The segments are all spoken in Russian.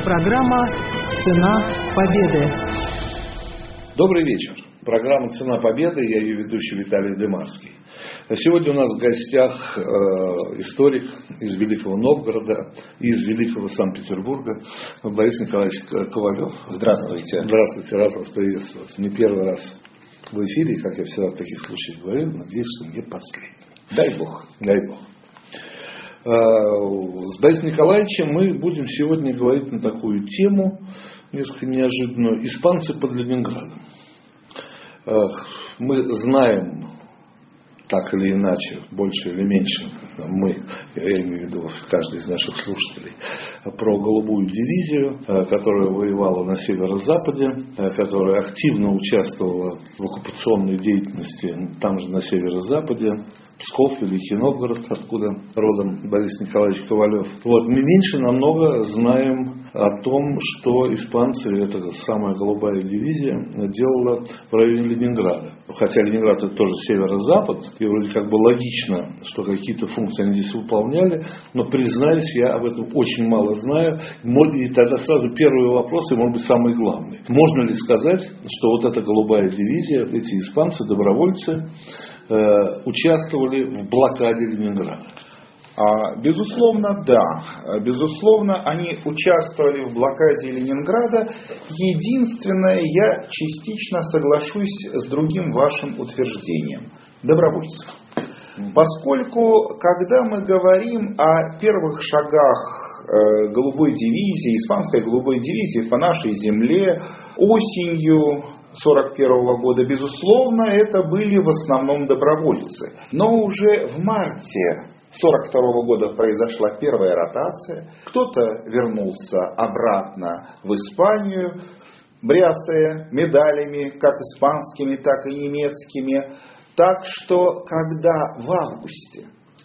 Программа «Цена победы». Добрый вечер. Программа «Цена победы». Я ее ведущий Виталий Демарский. Сегодня у нас в гостях историк из Великого Новгорода и из Великого Санкт-Петербурга Борис Николаевич Ковалев. Здравствуйте. Здравствуйте, рад вас приветствовать. Не первый раз в эфире, как я всегда в таких случаях говорю, надеюсь, что не последний. Дай Бог. Дай Бог. С Борисом Николаевичем мы будем сегодня говорить на такую тему, несколько неожиданную. Испанцы под Ленинградом. Мы знаем, так или иначе, больше или меньше, мы, я имею в виду каждый из наших слушателей, про голубую дивизию, которая воевала на северо-западе, которая активно участвовала в оккупационной деятельности там же на северо-западе. Псков, Великий Новгород, откуда родом Борис Николаевич Ковалев. Мы меньше намного знаем о том, что испанцы, это самая голубая дивизия, делала в районе Ленинграда. Хотя Ленинград это тоже северо-запад, и вроде как бы логично, что какие-то функции они здесь выполняли, но, признаюсь, я об этом очень мало знаю. И тогда сразу первый вопрос, и может быть самый главный. Можно ли сказать, что вот эта голубая дивизия, эти испанцы, добровольцы, участвовали в блокаде Ленинграда? Безусловно, да. Безусловно, они участвовали в блокаде Ленинграда. Единственное, я частично соглашусь с другим вашим утверждением. Добровольцы. Поскольку, когда мы говорим о первых шагах голубой дивизии, испанской голубой дивизии по нашей земле осенью 1941 года, безусловно, это были в основном добровольцы. Но уже в марте 1942 года произошла первая ротация. Кто-то вернулся обратно в Испанию, бряцая медалями, как испанскими, так и немецкими. Так что, когда в августе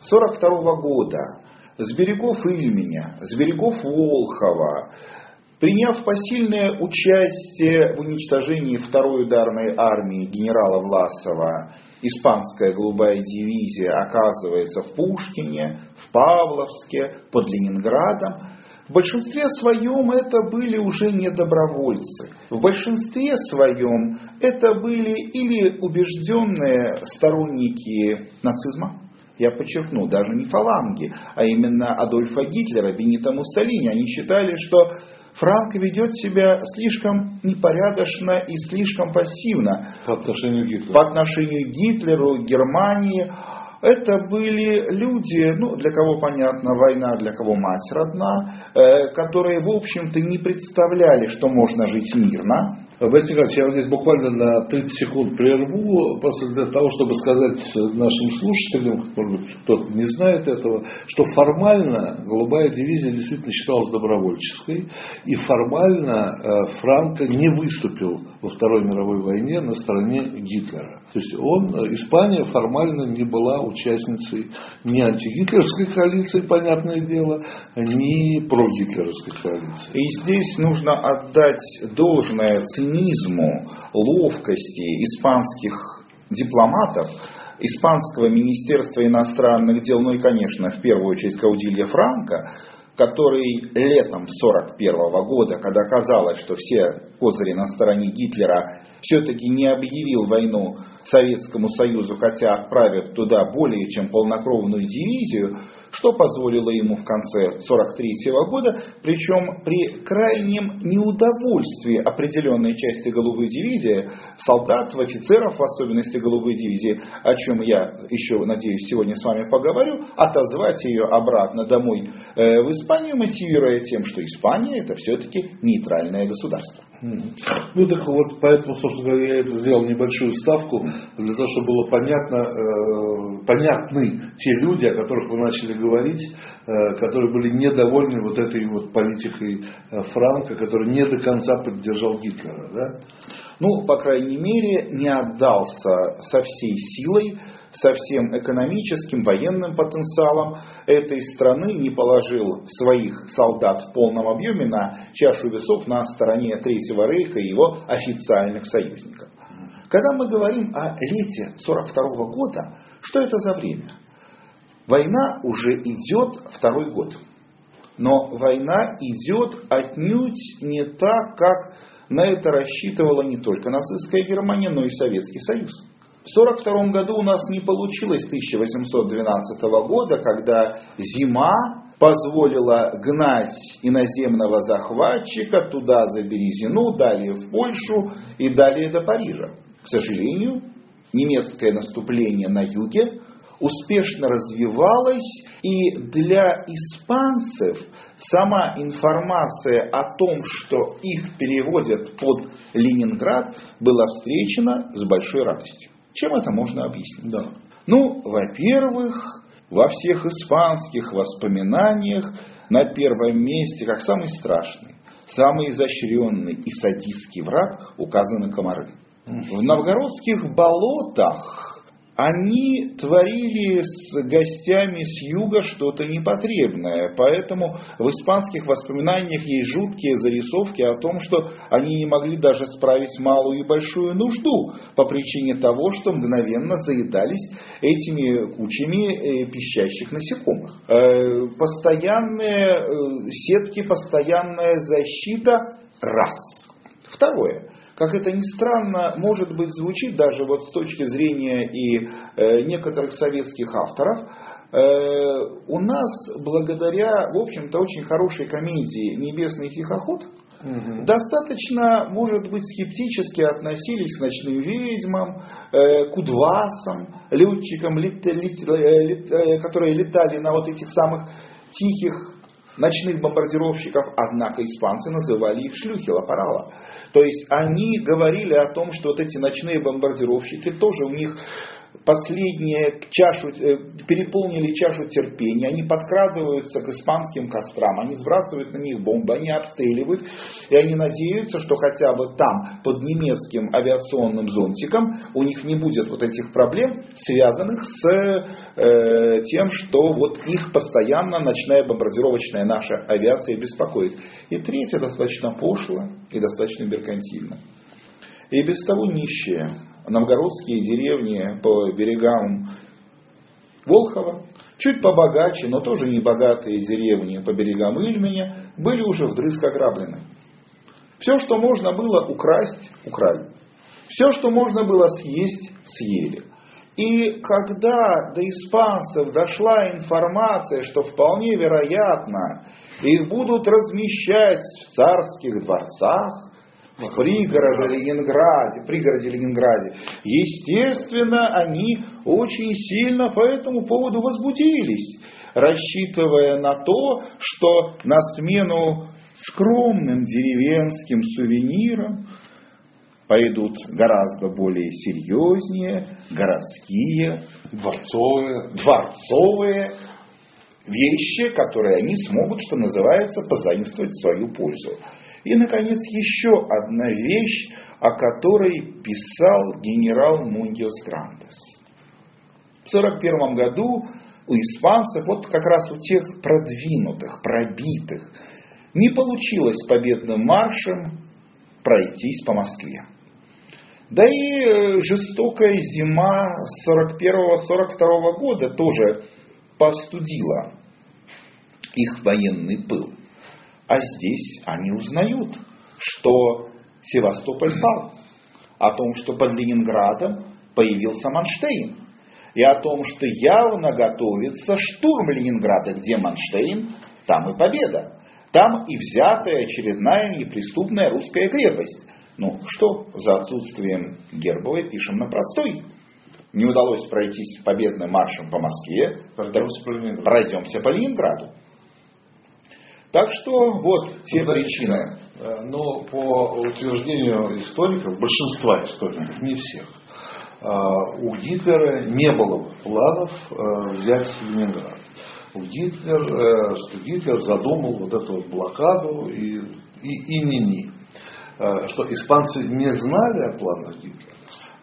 1942 года с берегов Ильменя, с берегов Волхова, приняв посильное участие в уничтожении второй ударной армии генерала Власова, испанская голубая дивизия оказывается в Пушкине, в Павловске, под Ленинградом, в большинстве своем это были уже не добровольцы. В большинстве своем это были или убежденные сторонники нацизма, я подчеркну, даже не фаланги, а именно Адольфа Гитлера, Бенито Муссолини. Они считали, что Франко ведет себя слишком непорядочно и слишком пассивно по отношению к Гитлеру. По отношению к Гитлеру, Германии. Это были люди, для кого понятно, война, для кого мать родна, которые, в общем-то, не представляли, что можно жить мирно. Борис Николаевич, я здесь буквально на 30 секунд прерву, просто для того, чтобы сказать нашим слушателям, может быть, кто-то не знает этого, что формально голубая дивизия действительно считалась добровольческой, и формально Франко не выступил во Второй мировой войне на стороне Гитлера. То есть Испания формально не была участницей ни антигитлеровской коалиции, понятное дело, ни прогитлеровской коалиции. И здесь нужно отдать должное цинизму, ловкости испанских дипломатов, испанского министерства иностранных дел, и, конечно, в первую очередь Каудильо Франко, который летом 1941 года, когда казалось, что все козыри на стороне Гитлера, все-таки не объявил войну Советскому Союзу, хотя отправит туда более чем полнокровную дивизию, что позволило ему в конце 1943 года, причем при крайнем неудовольствии определенной части голубой дивизии, солдат, офицеров, в особенности голубой дивизии, о чем я еще, надеюсь, сегодня с вами поговорю, отозвать ее обратно домой в Испанию, мотивируя тем, что Испания это все-таки нейтральное государство. Так вот, поэтому, собственно говоря, я это сделал небольшую ставку, для того, чтобы было понятны те люди, о которых вы начали говорить, которые были недовольны вот этой вот политикой Франко, который не до конца поддержал Гитлера, да? По крайней мере, не отдался со всей силой, со всем экономическим, военным потенциалом этой страны, не положил своих солдат в полном объеме на чашу весов на стороне Третьего Рейха и его официальных союзников. Когда мы говорим о лете 1942 года, что это за время? Война уже идет второй год. Но война идет отнюдь не так, как на это рассчитывала не только нацистская Германия, но и Советский Союз. В 1942 году у нас не получилось 1812 года, когда зима позволила гнать иноземного захватчика туда за Березину, далее в Польшу и далее до Парижа. К сожалению, немецкое наступление на юге успешно развивалось, и для испанцев сама информация о том, что их переводят под Ленинград, была встречена с большой радостью. Чем это можно объяснить? Да. Ну, во-первых, во всех испанских воспоминаниях на первом месте, как самый страшный, самый изощренный и садистский враг, указаны комары. В новгородских болотах они творили с гостями с юга что-то непотребное, поэтому в испанских воспоминаниях есть жуткие зарисовки о том, что они не могли даже справить малую и большую нужду по причине того, что мгновенно заедались этими кучами пищащих насекомых. Постоянные сетки, постоянная защита – раз. Второе. Как это ни странно, может быть, звучит даже вот с точки зрения и некоторых советских авторов, у нас благодаря, в общем-то, очень хорошей комедии «Небесный тихоход» достаточно, может быть, скептически относились к ночным ведьмам, к удвасам, летчикам, которые летали на вот этих самых тихих ночных бомбардировщиков, однако испанцы называли их шлюхи, лапарала. То есть они говорили о том, что вот эти ночные бомбардировщики тоже у них последние переполнили чашу терпения, они подкрадываются к испанским кострам, они сбрасывают на них бомбы, они обстреливают, и они надеются, что хотя бы там, под немецким авиационным зонтиком, у них не будет вот этих проблем, связанных с тем, что вот их постоянно ночная бомбардировочная наша авиация беспокоит. И третье, достаточно пошло и достаточно меркантильно. И без того нищие новгородские деревни по берегам Волхова, чуть побогаче, но тоже не богатые деревни по берегам Ильменя, были уже вдрызг ограблены. Все, что можно было украсть, украли. Все, что можно было съесть, съели. И когда до испанцев дошла информация, что вполне вероятно их будут размещать в царских дворцах, в пригороде Ленинграде, естественно, они очень сильно по этому поводу возбудились, рассчитывая на то, что на смену скромным деревенским сувенирам пойдут гораздо более серьезнее городские, дворцовые вещи, которые они смогут, что называется, позаимствовать в свою пользу. И, наконец, еще одна вещь, о которой писал генерал Мундиос Грандес. В 1941 году у испанцев, вот как раз у тех продвинутых, пробитых, не получилось победным маршем пройтись по Москве. Да и жестокая зима 1941-1942 года тоже постудила их военный пыл. А здесь они узнают, что Севастополь пал, о том, что под Ленинградом появился Манштейн, и о том, что явно готовится штурм Ленинграда, где Манштейн, там и победа, там и взятая очередная неприступная русская крепость. Ну что, за отсутствием Гербовой пишем на простой. Не удалось пройтись победным маршем по Москве, пройдемся по Ленинграду. Так что вот те причины. Но по утверждению историков, большинства историков, не всех, у Гитлера не было планов взять Ленинград. Что Гитлер задумал вот эту вот блокаду и не. Что испанцы не знали о планах Гитлера.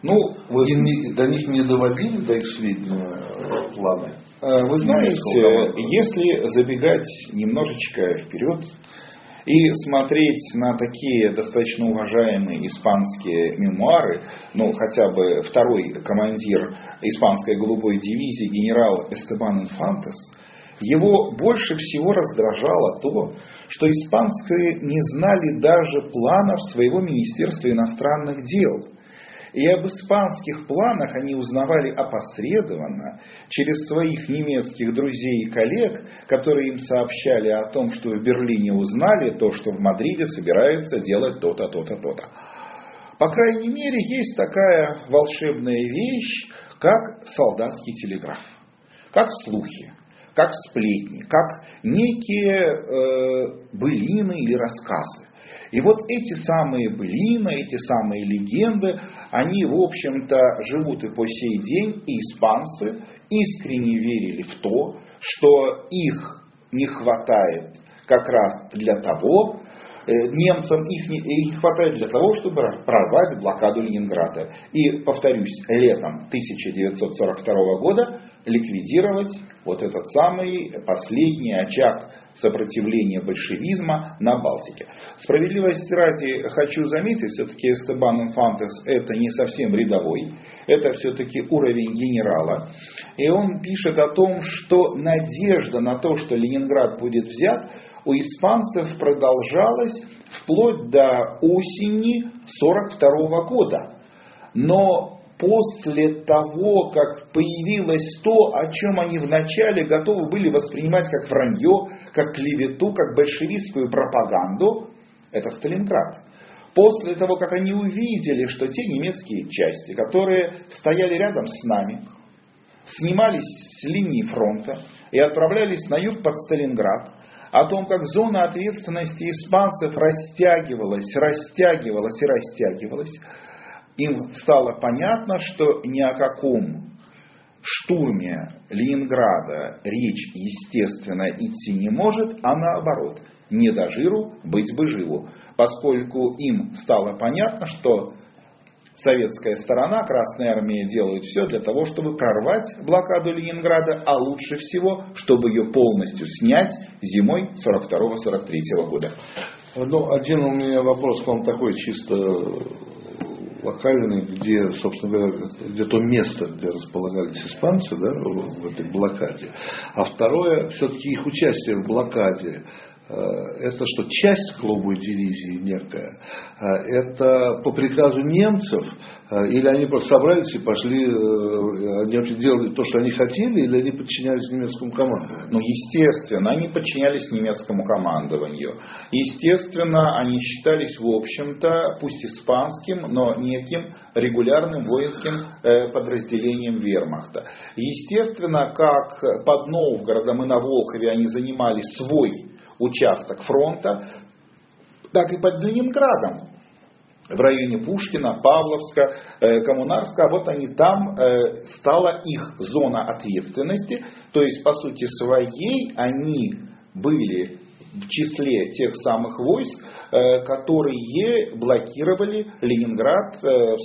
До них не доводили до их сведения планы. Вы знаете, если забегать немножечко вперед и смотреть на такие достаточно уважаемые испанские мемуары, хотя бы второй командир испанской голубой дивизии генерал Эстебан Инфантес Его больше всего раздражало то, что испанцы не знали даже планов своего Министерства иностранных дел. И об испанских планах они узнавали опосредованно через своих немецких друзей и коллег, которые им сообщали о том, что в Берлине узнали то, что в Мадриде собираются делать то-то, то-то, то-то. По крайней мере, есть такая волшебная вещь, как солдатский телеграф, как слухи, как сплетни, как некие былины или рассказы. И вот эти самые былины, эти самые легенды, они, в общем-то, живут и по сей день, и испанцы искренне верили в то, что их не хватает как раз для того, немцам их не хватает для того, чтобы прорвать блокаду Ленинграда. И, повторюсь, летом 1942 года ликвидировать вот этот самый последний очаг сопротивления большевизма на Балтике. Справедливости ради хочу заметить, все-таки Эстебан Инфантес это не совсем рядовой, это все-таки уровень генерала. И он пишет о том, что надежда на то, что Ленинград будет взят, у испанцев продолжалась вплоть до осени 1942 года. Но после того, как появилось то, о чем они вначале готовы были воспринимать как вранье, как клевету, как большевистскую пропаганду, это Сталинград. После того, как они увидели, что те немецкие части, которые стояли рядом с нами, снимались с линии фронта и отправлялись на юг под Сталинград, о том, как зона ответственности испанцев растягивалась, им стало понятно, что ни о каком штурме Ленинграда речь, естественно, идти не может, а наоборот, не до жиру, быть бы живу. Поскольку им стало понятно, что советская сторона, Красная Армия делает все для того, чтобы прорвать блокаду Ленинграда, а лучше всего, чтобы ее полностью снять зимой 1942-1943 года. Ну, один у меня вопрос к вам такой чисто локальный, где, собственно говоря, где то место, где располагались испанцы, да, в этой блокаде. А второе, все-таки их участие в блокаде. Это что, часть голубой дивизии некая? Это по приказу немцев? Или они просто собрались и пошли, они делали то, что они хотели, или они подчинялись немецкому командованию? Ну, естественно, они подчинялись немецкому командованию. Естественно, они считались, в общем-то, пусть испанским, но неким регулярным воинским подразделением вермахта. Естественно, как под Новгородом и на Волхове они занимали свой участок фронта, так и под Ленинградом, в районе Пушкина, Павловска, Коммунарска, вот они там, стала их зона ответственности, то есть по сути своей они были в числе тех самых войск, которые блокировали Ленинград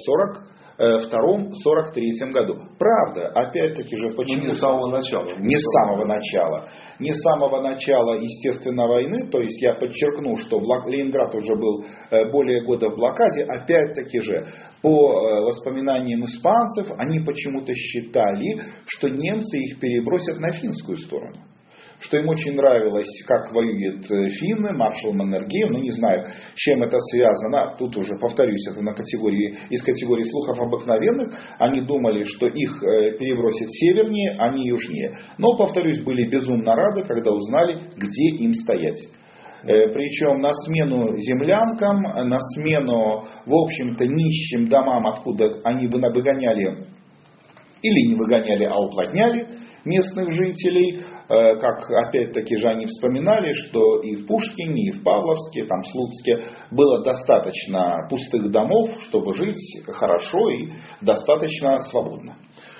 в 1942-1943 году. Правда, опять-таки же, почему? Не с самого начала. Не с самого начала. Не с самого начала, естественно, войны, то есть я подчеркну, что Ленинград уже был более года в блокаде, опять-таки же, по воспоминаниям испанцев, они почему-то считали, что немцы их перебросят на финскую сторону. Что им очень нравилось, как воюют финны, маршал Маннергейм, не знаю, с чем это связано, тут уже повторюсь, это из категории слухов обыкновенных, они думали, что их перебросят севернее, а не южнее. Но, повторюсь, были безумно рады, когда узнали, где им стоять. Причем на смену землянкам, на смену, в общем-то, нищим домам, откуда они выгоняли, или не выгоняли, а уплотняли местных жителей, как опять-таки же они вспоминали, что и в Пушкине, и в Павловске, там, в Слуцке было достаточно пустых домов, чтобы жить хорошо и достаточно свободно.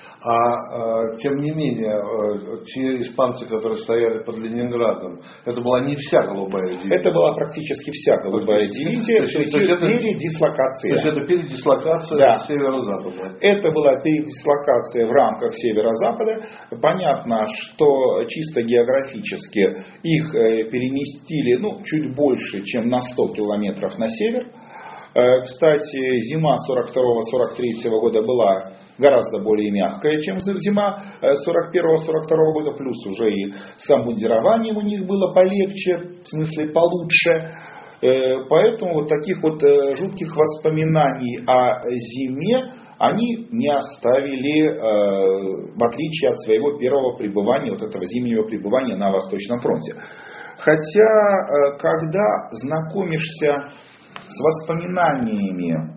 А тем не менее, те испанцы, которые стояли под Ленинградом, это была не вся голубая дивизия. Это была практически вся голубая дивизия. То есть это передислокация. То есть это передислокация с северо-запада. Это была передислокация в рамках северо-запада. Понятно, что чисто географически их переместили чуть больше, чем на 100 километров на север. Кстати, зима 1942-1943 года была гораздо более мягкая, чем зима 41-42 года, плюс уже и с обмундированием у них было полегче, в смысле получше. Поэтому вот таких вот жутких воспоминаний о зиме они не оставили, в отличие от своего первого пребывания, вот этого зимнего пребывания на Восточном фронте. Хотя, когда знакомишься с воспоминаниями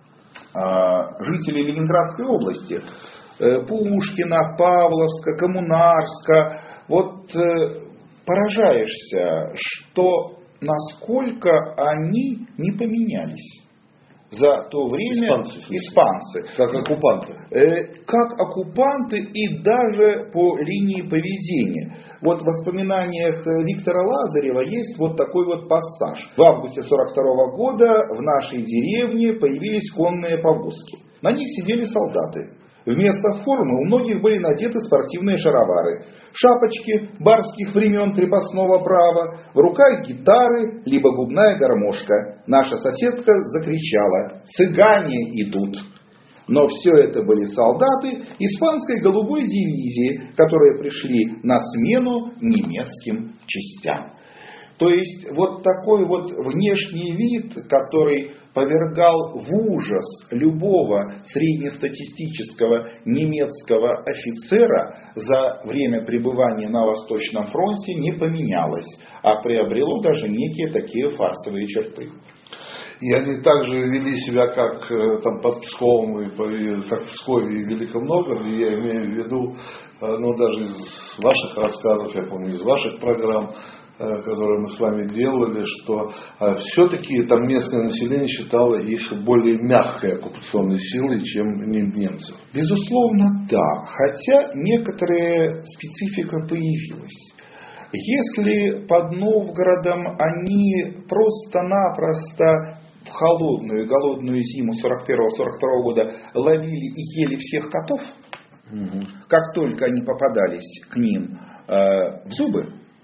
жителей Ленинградской области, Пушкина, Павловска, Коммунарска, вот поражаешься, что насколько они не поменялись за то время. Испанцы. Как оккупанты. Как оккупанты и даже по линии поведения. Вот в воспоминаниях Виктора Лазарева есть вот такой вот пассаж. В августе 42 года в нашей деревне появились конные повозки. На них сидели солдаты. Вместо формы у многих были надеты спортивные шаровары, шапочки барских времен крепостного права, в руках гитары, либо губная гармошка. Наша соседка закричала: «Цыгане идут!» Но все это были солдаты испанской голубой дивизии, которые пришли на смену немецким частям. То есть вот такой вот внешний вид, который повергал в ужас любого среднестатистического немецкого офицера, за время пребывания на Восточном фронте не поменялось, а приобрело даже некие такие фарсовые черты. И они также вели себя, как там под Псковом, как в Пскове и Великом Новгороде. Я имею в виду, даже из ваших рассказов, я помню, из ваших программ, которые мы с вами делали, что все-таки там местное население считало их более мягкой оккупационной силой, чем немцев. Безусловно, да. Хотя некоторая специфика появилась. Если под Новгородом они просто-напросто в холодную и голодную зиму 41-42 года ловили и ели всех котов, как только они попадались к ним в зубы,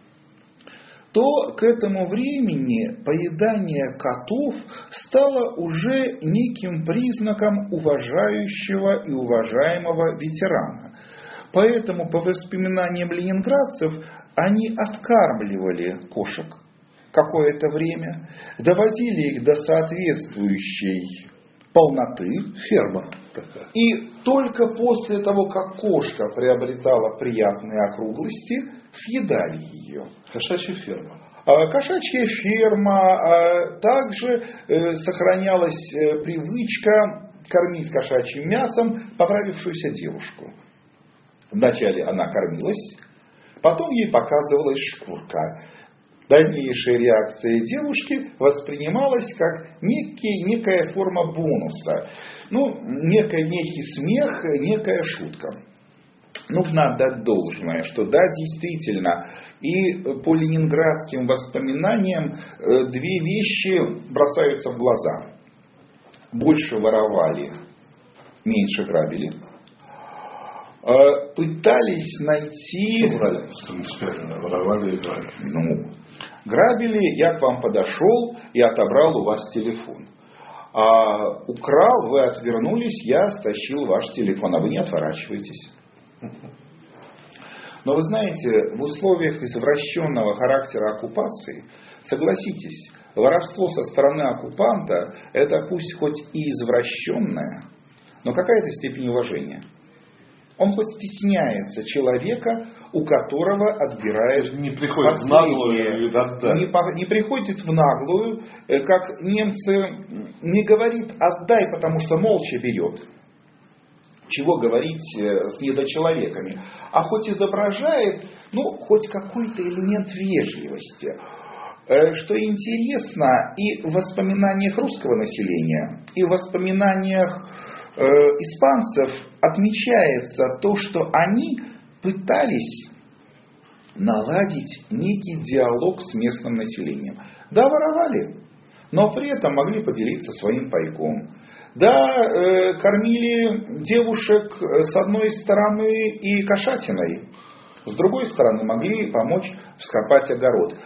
то к этому времени поедание котов стало уже неким признаком уважающего и уважаемого ветерана. Поэтому, по воспоминаниям ленинградцев, они откармливали кошек какое-то время, доводили их до соответствующей полноты, ферма такая. И только после того, как кошка приобретала приятные округлости, съедали ее. Кошачья ферма. Кошачья ферма. Также сохранялась привычка кормить кошачьим мясом поправившуюся девушку. Вначале она кормилась, потом ей показывалась шкурка. Дальнейшая реакция девушки воспринималась как некая форма бонуса. Некий смех, некая шутка. Нужно отдать должное, что да, действительно, и по ленинградским воспоминаниям две вещи бросаются в глаза. Больше воровали, меньше грабили. Пытались найти... Принципиально воровали и грабили. Грабили, я к вам подошел и отобрал у вас телефон. Украл, вы отвернулись, я стащил ваш телефон, а вы не отворачиваетесь. Но вы знаете, в условиях извращенного характера оккупации, согласитесь, воровство со стороны оккупанта, это пусть хоть и извращенное, но какая-то степень уважения. Он хоть стесняется человека, у которого отбирает не приходит в наглую, не приходит в наглую, как немцы, не говорит «отдай», потому что молча берет. Чего говорить с недочеловеками. А хоть изображает, хоть какой-то элемент вежливости. Что интересно, и в воспоминаниях русского населения, и в воспоминаниях испанцев отмечается то, что они пытались наладить некий диалог с местным населением. Да, воровали, но при этом могли поделиться своим пайком. Да, кормили девушек с одной стороны и кошатиной, с другой стороны могли помочь вскопать огород.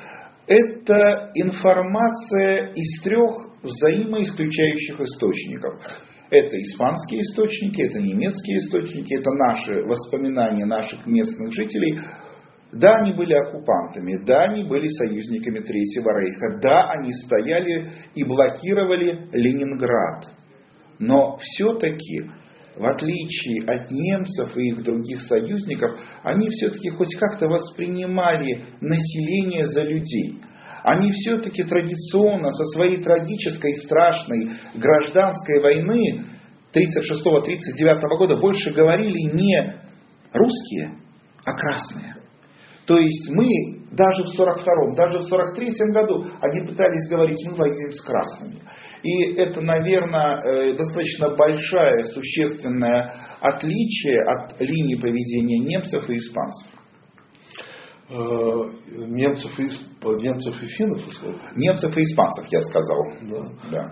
Это информация из 3 взаимоисключающих источников. Это испанские источники, это немецкие источники, это наши воспоминания наших местных жителей. Да, они были оккупантами, да, они были союзниками Третьего Рейха, да, они стояли и блокировали Ленинград. Но все-таки, в отличие от немцев и их других союзников, они все-таки хоть как-то воспринимали население за людей. Они все-таки традиционно со своей трагической, страшной гражданской войны 1936-1939 года больше говорили не русские, а красные. То есть мы даже в 1942-м, даже в 1943 году они пытались говорить, мы воюем с красными. И это, наверное, достаточно большое, существенное отличие от линии поведения немцев и испанцев. Немцев и финнов? Немцев и испанцев, я сказал. Да.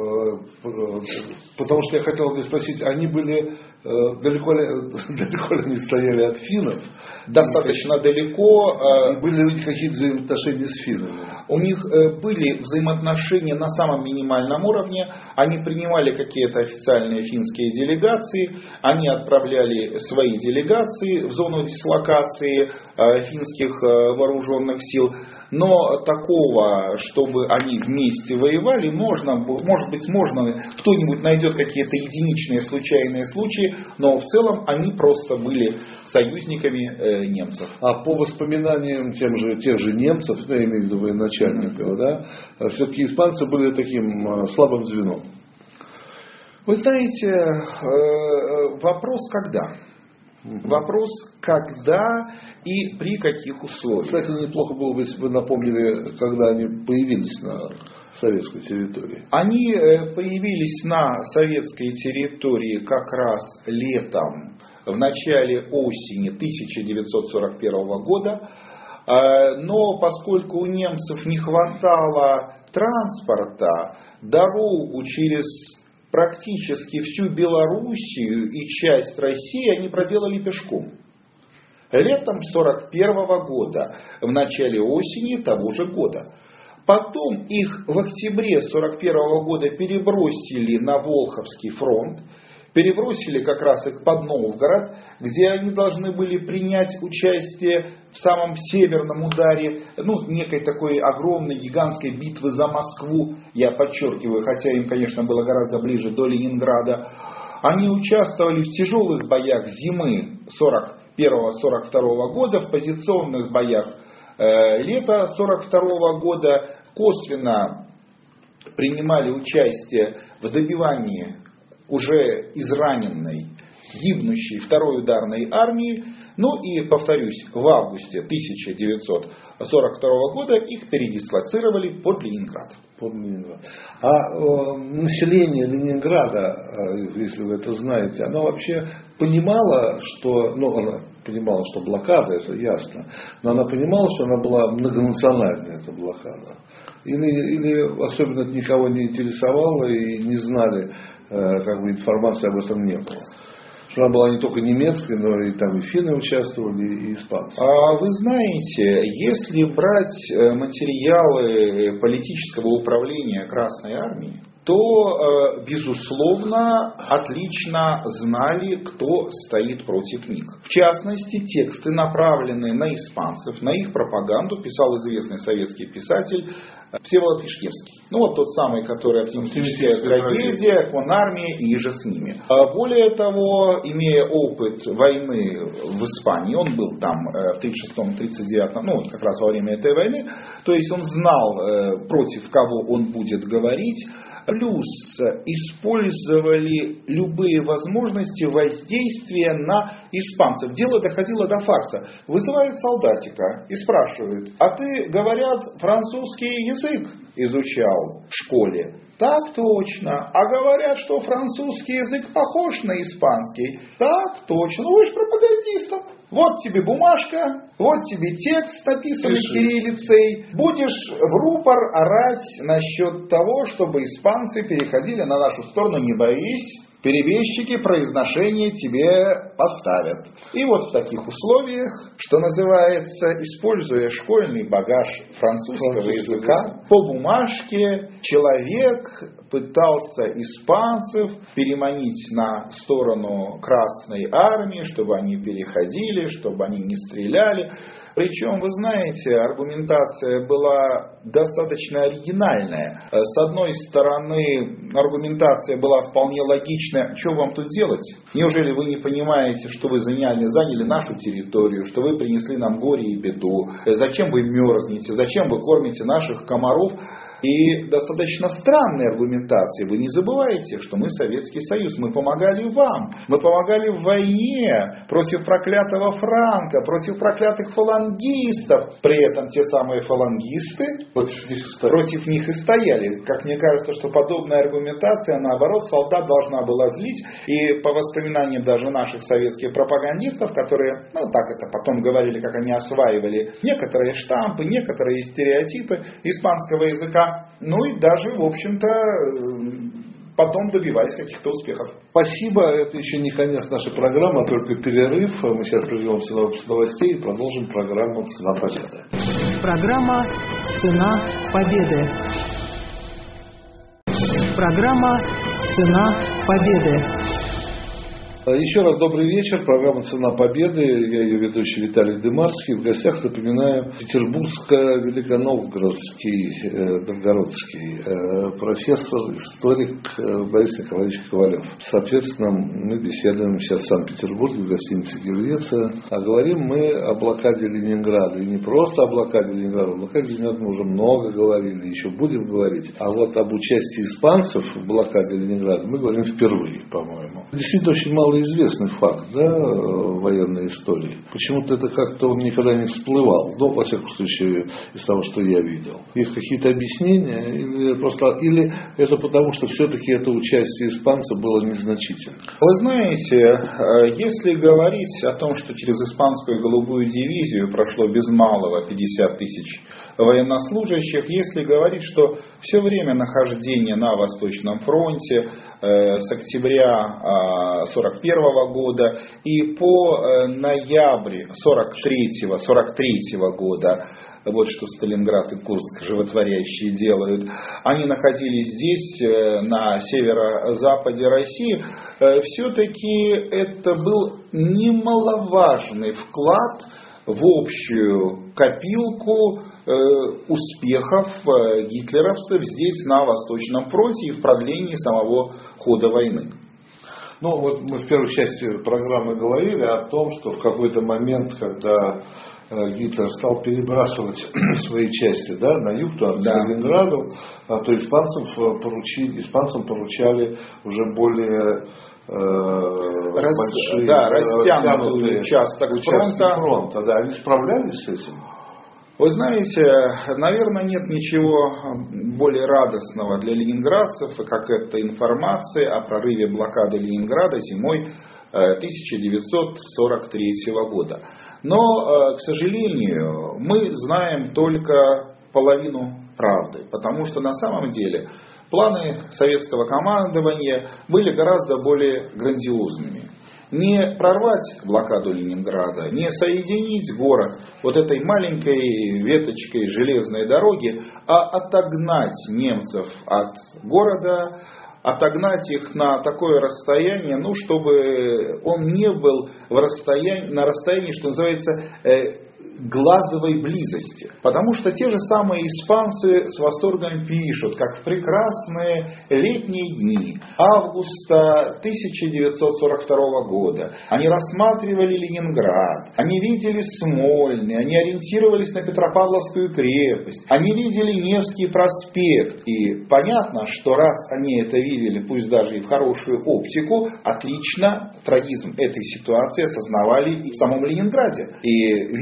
Потому что я хотел здесь спросить, они были далеко ли они стояли от финнов? Достаточно далеко. И были ли какие-то взаимоотношения с финнами? У них были взаимоотношения на самом минимальном уровне. Они принимали какие-то официальные финские делегации. Они отправляли свои делегации в зону дислокации финских вооруженных сил. Но такого, чтобы они вместе воевали, может быть, кто-нибудь найдет какие-то единичные случайные случаи, но в целом они просто были союзниками немцев. А по воспоминаниям тех же немцев, я имею в виду военачальников, да, все-таки испанцы были таким слабым звеном. Вы знаете, вопрос когда? Вопрос, когда и при каких условиях. Кстати, неплохо было бы, если бы напомнили, когда они появились на советской территории. Они появились на советской территории как раз летом, в начале осени 1941 года. Но поскольку у немцев не хватало транспорта, дорогу через практически всю Белоруссию и часть России они проделали пешком. Летом 1941 года, в начале осени того же года. Потом их в октябре 1941 года перебросили на Волховский фронт, перебросили как раз их под Новгород, где они должны были принять участие в самом северном ударе, некой такой огромной, гигантской битвы за Москву, я подчеркиваю, хотя им, конечно, было гораздо ближе до Ленинграда. Они участвовали в тяжелых боях зимы 1941-1942 года, в позиционных боях лета 1942 года, косвенно принимали участие в добивании уже израненной, гибнущей второй ударной армии. И, повторюсь, в августе 1942 года их передислоцировали под Ленинград. А население Ленинграда, если вы это знаете, оно вообще понимало, что, она понимала, что блокада, это ясно, но она понимала, что она была многонациональная, эта блокада. Или особенно никого не интересовало и не знали, информации об этом не было. Что она была не только немецкой, но и там и финны участвовали, и испанцы. Вы знаете, если брать материалы политического управления Красной Армии, то, безусловно, отлично знали, кто стоит против них. В частности, тексты, направленные на испанцев, на их пропаганду, писал известный советский писатель Всеволод Вишневский. Тот самый, который «Оптимистическая трагедия», «Конармия» и «Иже с ними». Более того, имея опыт войны в Испании, он был там в 1936-1939, как раз во время этой войны, то есть он знал, против кого он будет говорить. Плюс использовали любые возможности воздействия на испанцев. Дело доходило до фарса. Вызывают солдатика и спрашивают: а ты, говорят, французский язык изучал в школе? Так точно. А говорят, что французский язык похож на испанский? Так точно. Вы же пропагандистом. Вот тебе бумажка, вот тебе текст, написанный кириллицей. Будешь в рупор орать насчет того, чтобы испанцы переходили на нашу сторону. Не боись, перебежчики произношение тебе поставят. И вот в таких условиях, что называется, используя школьный багаж французского языка, по бумажке человек пытался испанцев переманить на сторону Красной Армии, чтобы они переходили, чтобы они не стреляли. Причем, вы знаете, аргументация была достаточно оригинальная. С одной стороны, аргументация была вполне логичная. Что вам тут делать? Неужели вы не понимаете, что вы заняли нашу территорию, что вы принесли нам горе и беду? Зачем вы мерзнете? Зачем вы кормите наших комаров? И достаточно странные аргументации. Вы не забывайте, что мы Советский Союз, мы помогали вам. Мы помогали в войне против проклятого Франка, против проклятых фалангистов. При этом те самые фалангисты против них и стояли. Как мне кажется, что подобная аргументация, наоборот, солдат должна была злить. И по воспоминаниям даже наших советских пропагандистов, которые, так это потом говорили, как они осваивали некоторые штампы, некоторые стереотипы испанского языка, и даже, в общем-то, потом добивались каких-то успехов. Спасибо. Это еще не конец нашей программы, а только перерыв. Мы сейчас прервемся на выпуск новостей и продолжим программу «Цена победы». Программа «Цена победы». Программа «Цена победы». Еще раз добрый вечер. Программа «Цена победы». Я ее ведущий Виталий Дымарский. В гостях, напоминаю, петербургско-великоновгородский профессор, историк Борис Николаевич Ковалев. Соответственно, мы беседуем сейчас в Санкт-Петербурге, в гостинице «Гельвеция». А говорим мы о блокаде Ленинграда. И не просто о блокаде Ленинграда. О блокаде Ленинграда мы уже много говорили, еще будем говорить. А вот об участии испанцев в блокаде Ленинграда мы говорим впервые, по-моему. Действительно, очень мало известный факт, в военной истории. Почему-то это как-то он никогда не всплывал. Во всяком случае, из того, что я видел. Есть какие-то объяснения? Или это потому, что все-таки это участие испанцев было незначительно? Вы знаете, если говорить о том, что через испанскую голубую дивизию прошло без малого 50 тысяч военнослужащих, если говорить, что все время нахождения на Восточном фронте с октября 1941 года и по ноябрь 1943 года, вот что Сталинград и Курск животворящие делают, они находились здесь, на северо-западе России, все-таки это был немаловажный вклад в общую копилку успехов гитлеровцев здесь, на Восточном фронте, и в продлении самого хода войны. Вот мы в первой части программы говорили о том, что в какой-то момент, когда Гитлер стал перебрасывать свои части на юг, к Сталинграду, то испанцам поручали уже более растянутый участок фронта. Они справлялись с этим? Вы знаете, наверное, нет ничего более радостного для ленинградцев, как эта информация о прорыве блокады Ленинграда зимой 1943 года. Но, к сожалению, мы знаем только половину правды, потому что на самом деле планы советского командования были гораздо более грандиозными. Не прорвать блокаду Ленинграда, не соединить город вот этой маленькой веточкой железной дороги, а отогнать немцев от города, отогнать их на такое расстояние, чтобы он не был на расстоянии, что называется, глазовой близости. Потому что те же самые испанцы с восторгом пишут, как в прекрасные летние дни августа 1942 года они рассматривали Ленинград, они видели Смольный, они ориентировались на Петропавловскую крепость, они видели Невский проспект. И понятно, что раз они это видели, пусть даже и в хорошую оптику, отлично трагизм этой ситуации осознавали и в самом Ленинграде. И видели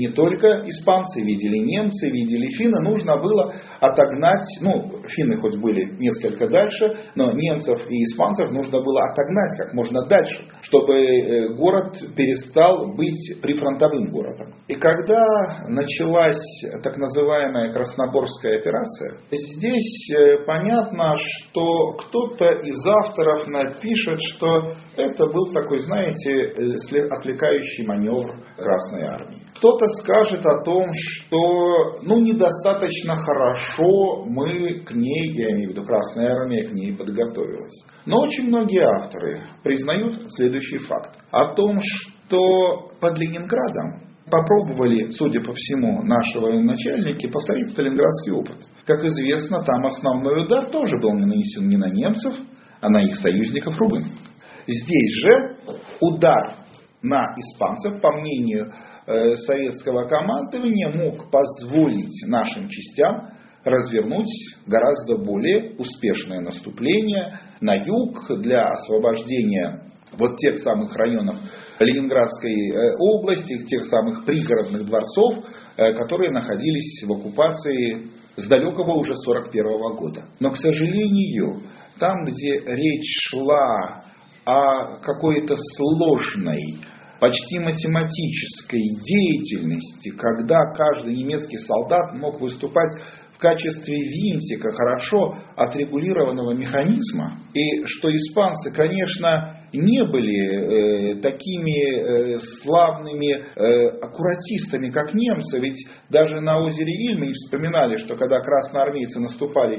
не только испанцы, видели немцы, видели финны. Нужно было отогнать, финны хоть были несколько дальше, но немцев и испанцев нужно было отогнать как можно дальше, чтобы город перестал быть прифронтовым городом. И когда началась так называемая Красноборская операция, здесь понятно, что кто-то из авторов напишет, что это был такой, знаете, отвлекающий маневр Красной Армии. Кто-то скажет о том, что недостаточно хорошо мы к ней, я имею в виду Красная Армия, к ней подготовилась. Но очень многие авторы признают следующий факт. О том, что под Ленинградом попробовали, судя по всему, наши военачальники повторить сталинградский опыт. Как известно, там основной удар тоже был не нанесен не на немцев, а на их союзников румын. Здесь же удар на испанцев, по мнению советского командования, мог позволить нашим частям развернуть гораздо более успешное наступление на юг для освобождения тех самых районов Ленинградской области, тех самых пригородных дворцов, которые находились в оккупации с далекого уже 1941 года. Но, к сожалению, там, где речь шла о какой-то сложной, почти математической деятельности, когда каждый немецкий солдат мог выступать в качестве винтика хорошо отрегулированного механизма, и что испанцы, конечно, не были такими славными аккуратистами, как немцы, ведь даже на озере Ильмень вспоминали, что когда красноармейцы наступали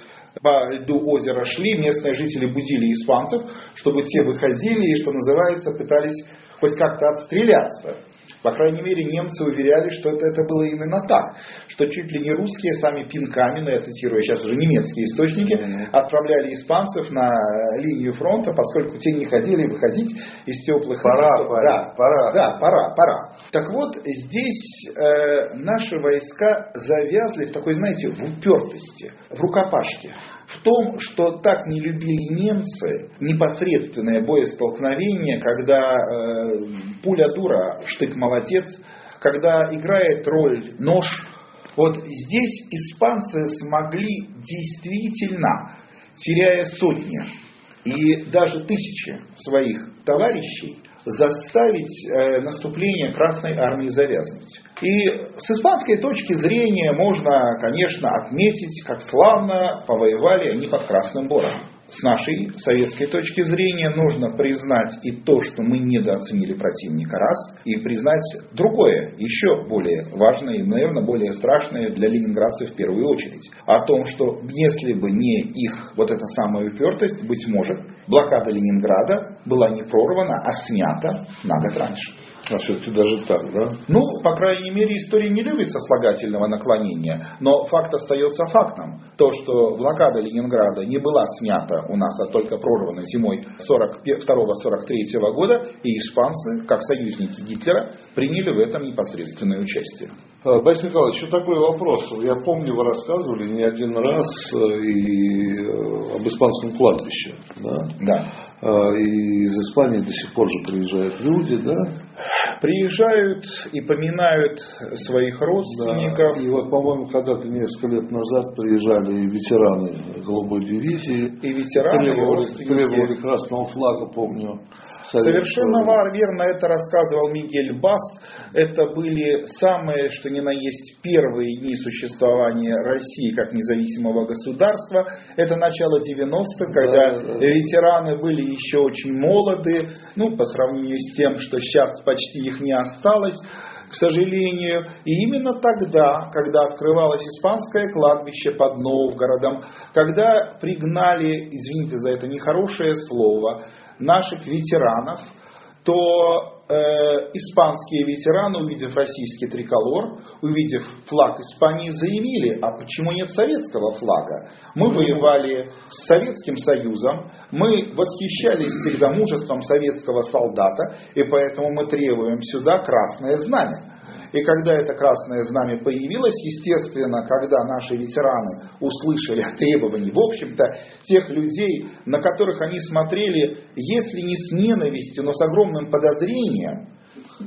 по льду озера шли, местные жители будили испанцев, чтобы те выходили и, что называется, пытались хоть как-то отстреляться. По крайней мере, немцы уверяли, что это было именно так. Что чуть ли не русские сами пинками, я цитирую сейчас уже немецкие источники, отправляли испанцев на линию фронта, поскольку те не хотели выходить из теплых... Пора. Так вот, здесь наши войска завязли в такой, знаете, в упертости, в рукопашке. В том, что так не любили немцы, непосредственное боестолкновение, когда пуля дура, штык молодец, когда играет роль нож. Вот здесь испанцы смогли действительно, теряя сотни и даже тысячи своих товарищей, заставить наступление Красной Армии завязнуть. И с испанской точки зрения можно, конечно, отметить, как славно повоевали они под Красным Бором. С нашей советской точки зрения нужно признать и то, что мы недооценили противника, раз, и признать другое, еще более важное и, наверное, более страшное для ленинградцев в первую очередь. О том, что если бы не их эта самая упертость, быть может, блокада Ленинграда была не прорвана, а снята на год раньше. А все-таки даже так, да? По крайней мере, история не любит сослагательного наклонения, но факт остается фактом. То, что блокада Ленинграда не была снята у нас, а только прорвана зимой 1942-1943 года, и испанцы, как союзники Гитлера, приняли в этом непосредственное участие. Борис Николаевич, еще такой вопрос. Я помню, вы рассказывали не один раз и об испанском кладбище. Да. И из Испании до сих пор же приезжают люди, да? Приезжают и поминают своих родственников. Да. И по-моему, когда-то несколько лет назад приезжали и ветераны Голубой дивизии. И ветераны, требовали красного флага, помню. Совершенно верно это рассказывал Мигель Бас. Это были самые, что ни на есть, первые дни существования России как независимого государства. Это начало 90-х, когда ветераны были еще очень молоды, по сравнению с тем, что сейчас почти их не осталось, к сожалению. И именно тогда, когда открывалось испанское кладбище под Новгородом, когда пригнали, извините за это нехорошее слово, наших ветеранов, то испанские ветераны, увидев российский триколор, увидев флаг Испании, заявили: а почему нет советского флага? Мы воевали с Советским Союзом, мы восхищались всегда мужеством советского солдата, и поэтому мы требуем сюда красное знамя. И когда это красное знамя появилось, естественно, когда наши ветераны услышали о требовании, в общем-то, тех людей, на которых они смотрели, если не с ненавистью, но с огромным подозрением,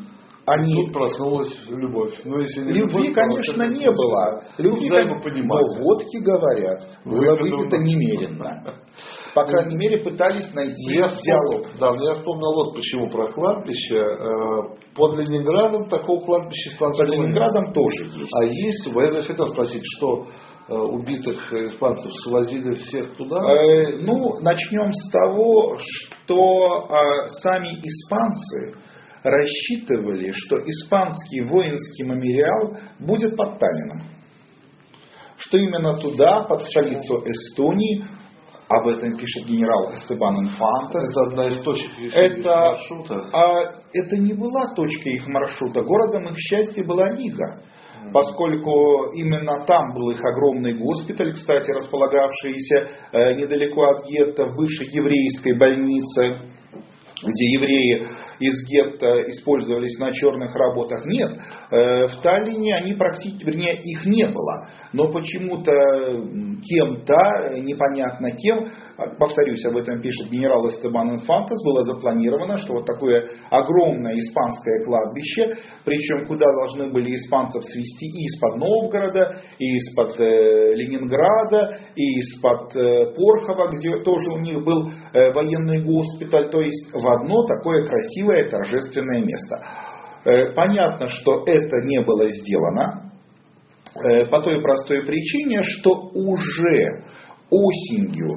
Тут проснулась любовь. Если не любви, конечно, не было. Любви, но водки, говорят, было выпито немерено. По крайней мере, пытались найти диалог. Да, но я вспомнил вот почему про кладбище. Под Ленинградом такого кладбища испанцев. Под Ленинградом тоже есть. А есть, я хотел спросить, что убитых испанцев свозили всех туда? Начнем с того, что сами испанцы рассчитывали, что испанский воинский мемориал будет под Таллином. Что именно туда, под столицу Эстонии, об этом пишет генерал Эстебан Инфантес. Это одна из точек их маршрута? Это не была точка их маршрута. Городом их счастья была Рига. Поскольку именно там был их огромный госпиталь, кстати, располагавшийся недалеко от гетто, в бывшей еврейской больнице, где евреи из гетто использовались на черных работах. Нет, в Таллине они практически, вернее, их не было. Но почему-то кем-то, непонятно кем, повторюсь, об этом пишет генерал Эстебан Инфантес, было запланировано, что вот такое огромное испанское кладбище, причем куда должны были испанцев свезти и из-под Новгорода, и из-под Ленинграда, и из-под Порхова, где тоже у них был военный госпиталь, то есть в одно такое красивое торжественное место. Понятно, что это не было сделано по той простой причине, что уже осенью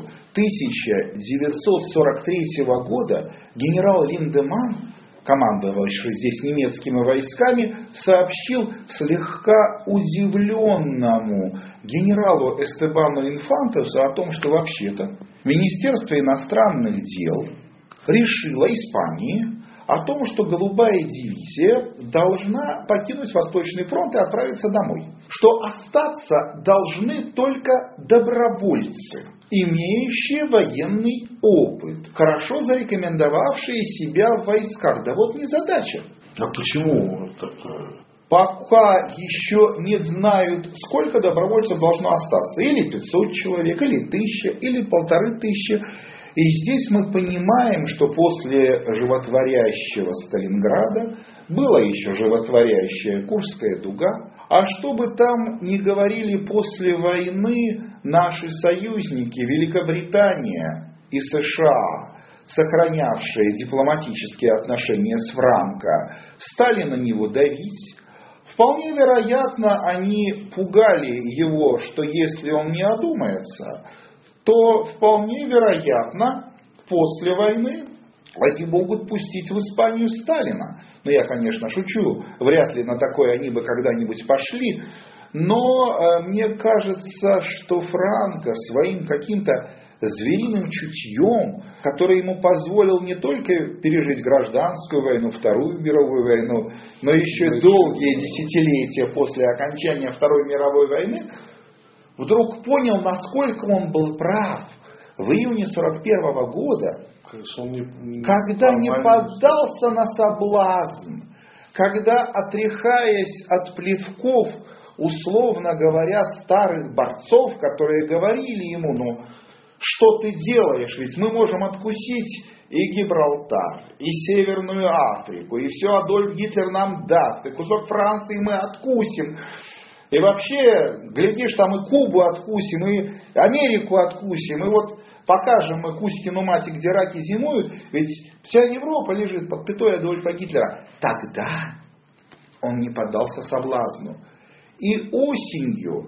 1943 года генерал Линдеман, командовавший здесь немецкими войсками, сообщил слегка удивленному генералу Эстебану Инфантесу о том, что вообще-то Министерство иностранных дел решило Испании о том, что голубая дивизия должна покинуть Восточный фронт и отправиться домой. Что остаться должны только добровольцы, имеющие военный опыт, хорошо зарекомендовавшие себя в войсках. Да вот незадача. А почему такое? Пока еще не знают, сколько добровольцев должно остаться. Или 500 человек, или 1000, или 1500. И здесь мы понимаем, что после животворящего Сталинграда была еще животворящая Курская дуга. А что бы там ни говорили после войны наши союзники, Великобритания и США, сохранявшие дипломатические отношения с Франко, стали на него давить. Вполне вероятно, они пугали его, что если он не одумается, то вполне вероятно, после войны они могут пустить в Испанию Сталина. Но я, конечно, шучу, вряд ли на такое они бы когда-нибудь пошли. Но мне кажется, что Франко своим каким-то звериным чутьем, который ему позволил не только пережить гражданскую войну, Вторую мировую войну, но еще долгие десятилетия после окончания Второй мировой войны, вдруг понял, насколько он был прав в июне 1941 года, когда не поддался на соблазн, когда, отряхаясь от плевков, условно говоря, старых борцов, которые говорили ему, что ты делаешь, ведь мы можем откусить и Гибралтар, и Северную Африку, и все Адольф Гитлер нам даст, и кусок Франции мы откусим. И вообще, глядишь, там и Кубу откусим, и Америку откусим, и вот покажем мы Кузькину мать, где раки зимуют, ведь вся Европа лежит под пятой Адольфа Гитлера. Тогда он не поддался соблазну. И осенью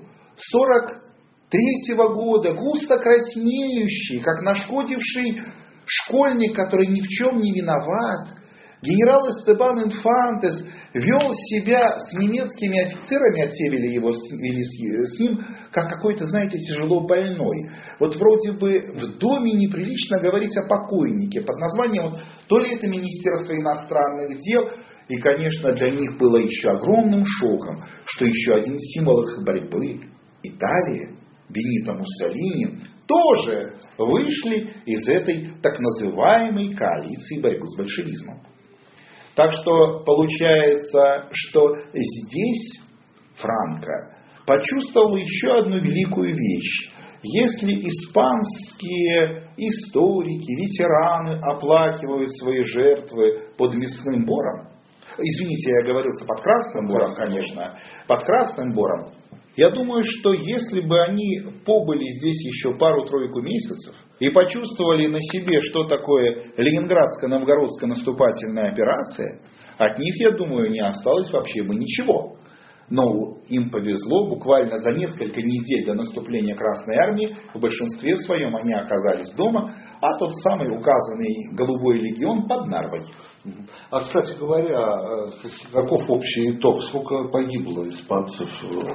1943 года, густо краснеющий, как нашкодивший школьник, который ни в чем не виноват, генерал Эстебан Инфантес вел себя с немецкими офицерами, а те вели с ним, как какой-то, знаете, тяжело больной. Вот вроде бы в доме неприлично говорить о покойнике под названием, то ли это Министерство иностранных дел, и, конечно, для них было еще огромным шоком, что еще один символ их борьбы, Италия, Бенито Муссолини, тоже вышли из этой так называемой коалиции борьбы с большевизмом. Так что получается, что здесь Франко почувствовал еще одну великую вещь. Если испанские историки, ветераны оплакивают свои жертвы под мясным бором, извините, я оговорился под Красным Бором, конечно, под Красным Бором, я думаю, что если бы они побыли здесь еще пару-тройку месяцев и почувствовали на себе, что такое Ленинградско-Новгородская наступательная операция, от них, я думаю, не осталось вообще бы ничего. Но им повезло, буквально за несколько недель до наступления Красной Армии в большинстве своем они оказались дома, а тот самый указанный Голубой легион под Нарвой. А, кстати говоря, каков общий итог? Сколько погибло испанцев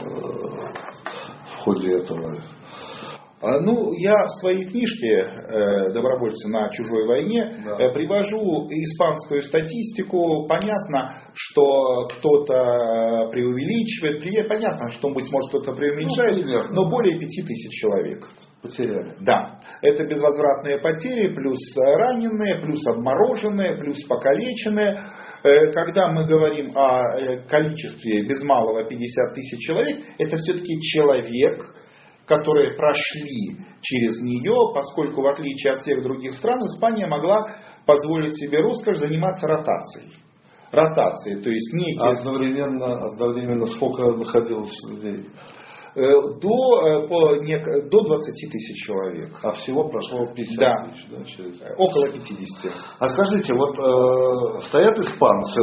в ходе этого? Ну, я в своей книжке «Добровольцы на чужой войне» привожу испанскую статистику. Понятно, что кто-то преувеличивает, понятно, что, быть может, кто-то преуменьшает, но более 5000 человек. Потеряли. Да, это безвозвратные потери, плюс раненые, плюс обмороженные, плюс покалеченные. Когда мы говорим о количестве без малого 50 000 человек, это все-таки человек, которые прошли через нее, поскольку в отличие от всех других стран, Испания могла позволить себе роскошь заниматься ротацией. Ротацией, то есть некие... Одновременно сколько находилось людей? До 20 000 человек. А всего прошло 50 000, да, через... около 50. А скажите, вот стоят испанцы,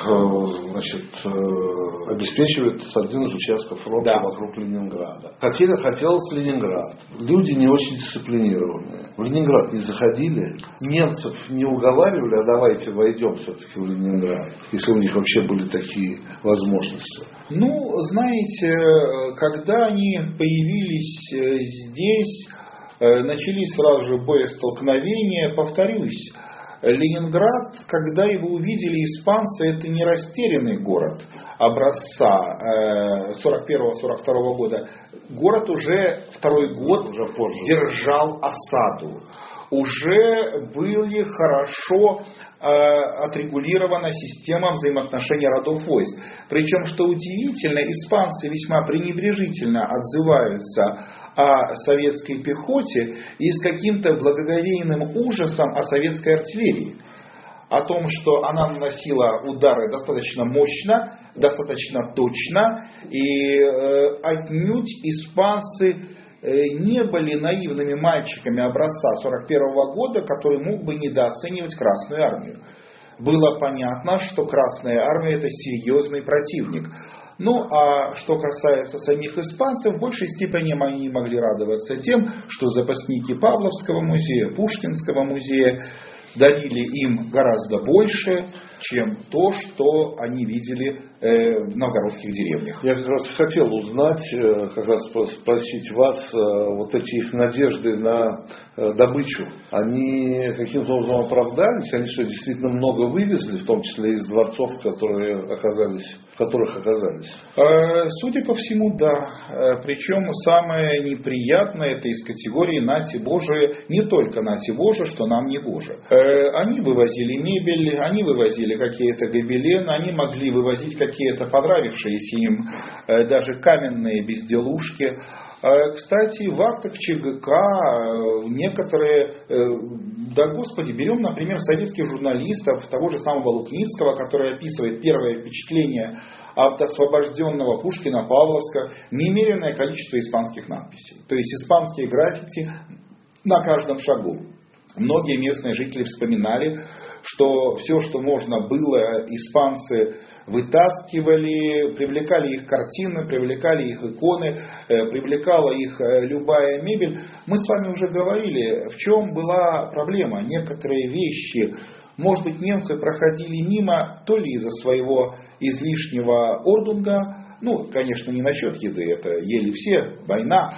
обеспечивают один из участков фронта вокруг Ленинграда. Хотелось Ленинград. Люди не очень дисциплинированные. В Ленинград не заходили. Немцев не уговаривали, а давайте войдем все-таки в Ленинград, если у них вообще были такие возможности. Ну, знаете, когда они появились здесь, начались сразу же боестолкновения. Повторюсь, Ленинград, когда его увидели испанцы, это не растерянный город образца 41-42 года. Город уже второй год держал осаду. Уже были хорошо отрегулирована система взаимоотношений родов войск. Причем, что удивительно, испанцы весьма пренебрежительно отзываются о советской пехоте и с каким-то благоговейным ужасом о советской артиллерии. О том, что она наносила удары достаточно мощно, достаточно точно, и отнюдь испанцы не были наивными мальчиками образца 41 года, который мог бы недооценивать Красную Армию. Было понятно, что Красная Армия это серьезный противник. Ну а что касается самих испанцев, в большей степени они могли радоваться тем, что запасники Павловского музея, Пушкинского музея дарили им гораздо больше, чем то, что они видели в новгородских деревнях. Я как раз хотел узнать, как раз спросить вас, вот эти их надежды на добычу, они каким-то образом оправдались? Они что, действительно много вывезли, в том числе из дворцов, в которых оказались? Судя по всему, да. Причем самое неприятное это из категории «нате Божие», не только «нате Боже», что нам не Боже. Они вывозили мебель, они вывозили какие-то гобелены, они могли вывозить какие-то понравившиеся им даже каменные безделушки. Кстати, в актах ЧГК некоторые, да господи, берем, например, советских журналистов, того же самого Лукницкого, который описывает первое впечатление от освобожденного Пушкина, Павловска, немеренное количество испанских надписей. То есть испанские граффити на каждом шагу. Многие местные жители вспоминали, что все, что можно было, испанцы вытаскивали, привлекали их картины, привлекали их иконы, привлекала их любая мебель. Мы с вами уже говорили, в чем была проблема. Некоторые вещи, может быть, немцы проходили мимо, то ли из-за своего излишнего ордунга, ну, конечно, не насчет еды, это ели все, война.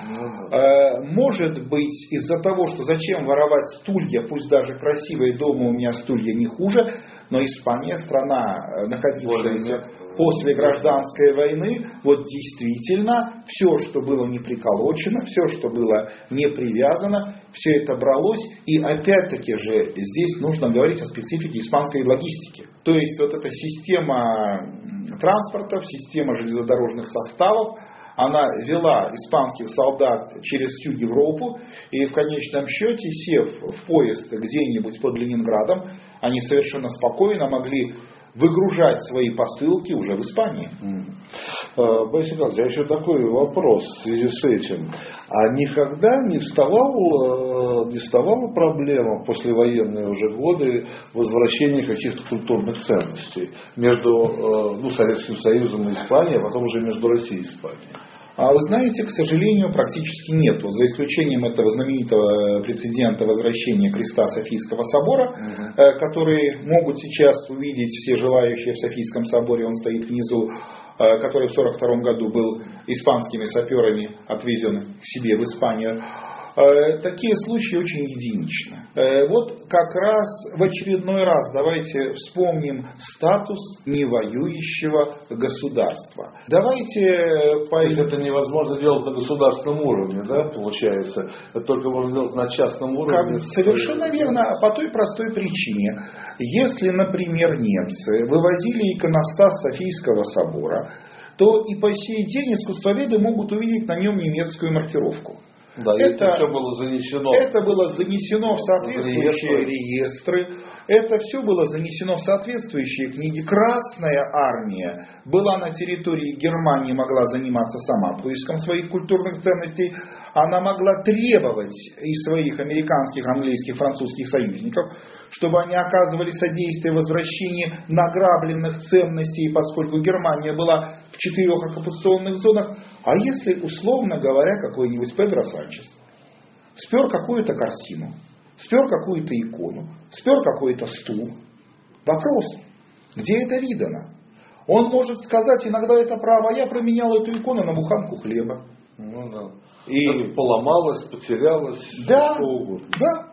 Может быть, из-за того, что зачем воровать стулья, пусть даже красивые, дома у меня стулья не хуже, но Испания, страна, находившаяся после гражданской войны, вот действительно, все, что было не приколочено, все, что было не привязано, все это бралось. И опять-таки же, здесь нужно говорить о специфике испанской логистики. То есть, вот эта система транспортов, система железнодорожных составов, она вела испанских солдат через всю Европу, и в конечном счете, сев в поезд где-нибудь под Ленинградом, они совершенно спокойно могли выгружать свои посылки уже в Испании. Борис Николаевич, а еще такой вопрос в связи с этим. А никогда не вставала проблема в послевоенные уже годы возвращения каких-то культурных ценностей между Советским Союзом и Испанией, а потом уже между Россией и Испанией? А вы знаете, к сожалению, практически нет. Вот за исключением этого знаменитого прецедента возвращения креста Софийского собора, который могут сейчас увидеть все желающие в Софийском соборе, он стоит внизу, который в 1942 году был испанскими саперами отвезен к себе в Испанию. Такие случаи очень единичны. Вот как раз в очередной раз давайте вспомним статус невоюющего государства. Давайте... То есть это невозможно делать на государственном уровне, да, получается? Это только можно делать на частном уровне? Совершенно верно, по той простой причине. Если, например, немцы вывозили иконостас Софийского собора, то и по сей день искусствоведы могут увидеть на нем немецкую маркировку. Да, это было занесено в соответствующие реестры. Это все было занесено в соответствующие книги. Красная армия была на территории Германии, могла заниматься сама поиском своих культурных ценностей. Она могла требовать из своих американских, английских, французских союзников, чтобы они оказывали содействие возвращению награбленных ценностей, поскольку Германия была в 4 оккупационных зонах. А если, условно говоря, какой-нибудь Педро Санчес спер какую-то картину, спер какую-то икону, спер какой-то стул, вопрос, где это видано? Он может сказать, иногда это право, я променял эту икону на буханку хлеба. Ну да. И поломалась, потерялась, да, что угодно. Да.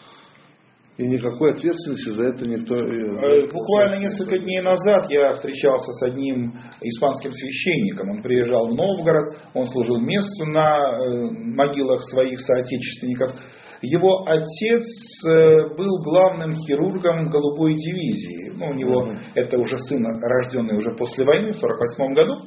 И никакой ответственности за это никто... Буквально несколько дней назад я встречался с одним испанским священником. Он приезжал в Новгород, он служил мессу на могилах своих соотечественников. Его отец был главным хирургом голубой дивизии. У него это уже сын, рожденный уже после войны, в 1948 году.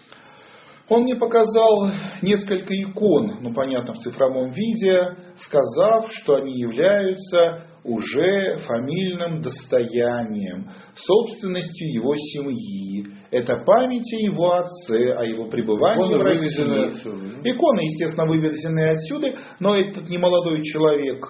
Он мне показал несколько икон, понятно, в цифровом виде, сказав, что они являются уже фамильным достоянием, собственностью его семьи. Это память о его отце, о его пребывании в России. Иконы, естественно, вывезены отсюда, но этот немолодой человек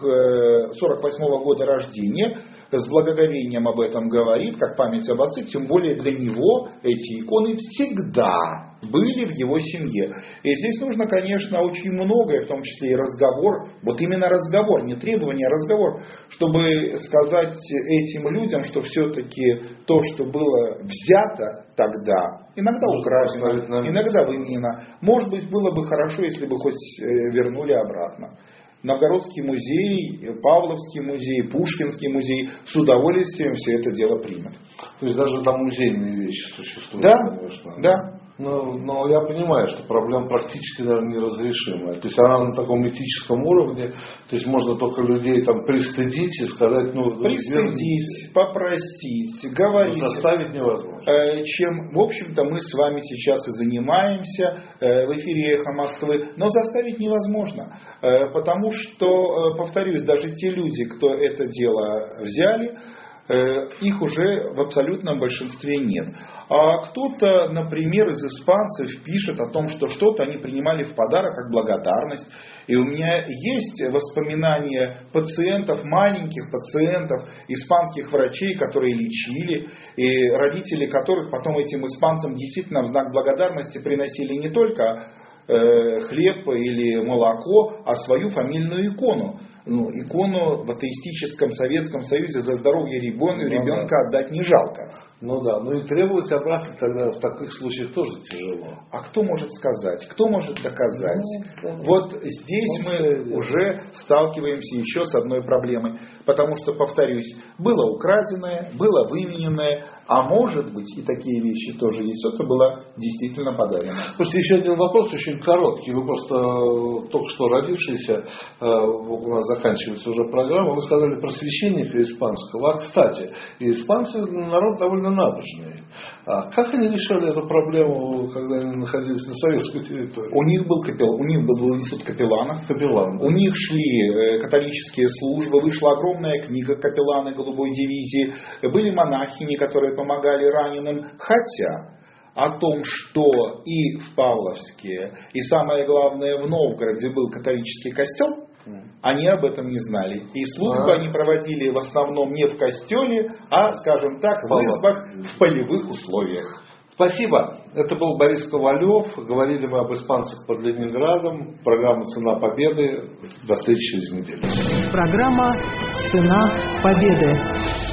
1948 года рождения с благоговением об этом говорит, как память об отце, тем более для него эти иконы всегда были в его семье. И здесь нужно, конечно, очень многое, в том числе и разговор, вот именно разговор, не требование, а разговор, чтобы сказать этим людям, что все-таки то, что было взято тогда, иногда украдено, иногда выменено, может быть, было бы хорошо, если бы хоть вернули обратно. Новгородский музей, Павловский музей, Пушкинский музей с удовольствием все это дело примут. То есть даже там музейные вещи существуют, да, конечно. Да. Но я понимаю, что проблема практически, наверное, неразрешимая. То есть она на таком этическом уровне, то есть можно только людей там пристыдить и сказать, пристыдить, попросить, говорить. Заставить невозможно. Чем, в общем-то, мы с вами сейчас и занимаемся в эфире «Эхо Москвы». Но заставить невозможно. Потому что, повторюсь, даже те люди, кто это дело взяли, их уже в абсолютном большинстве нет. А кто-то, например, из испанцев пишет о том, что что-то они принимали в подарок как благодарность. И у меня есть воспоминания пациентов, маленьких пациентов, испанских врачей, которые лечили, и родители которых потом этим испанцам действительно в знак благодарности приносили не только хлеб или молоко, а свою фамильную икону. Икону в атеистическом Советском Союзе за здоровье ребенка отдать не жалко. И требовать обратно тогда в таких случаях тоже тяжело. А кто может сказать? Кто может доказать? Вот здесь мы уже сталкиваемся еще с одной проблемой. Потому что, повторюсь, было украденное, было вымененное, а может быть, и такие вещи тоже есть, это было действительно подарено. Слушайте, еще один вопрос, очень короткий. Вы просто только что родившийся, у нас заканчивается уже программа, вы сказали про священника испанского. А, кстати, испанцы народ довольно набожный. Как они решали эту проблему, когда они находились на советской территории? У них был институт капелланов. Капеллан. У них шли католические службы, вышла огромная книга «Капелланы голубой дивизии», были монахини, которые помогали раненым, хотя о том, что и в Павловске, и самое главное в Новгороде был католический костел, они об этом не знали. И службы они проводили в основном не в костеле, а, скажем так, в избах, в полевых условиях. Спасибо. Это был Борис Ковалев. Говорили мы об испанцах под Ленинградом. Программа «Цена победы». До встречи через неделю. Программа «Цена победы».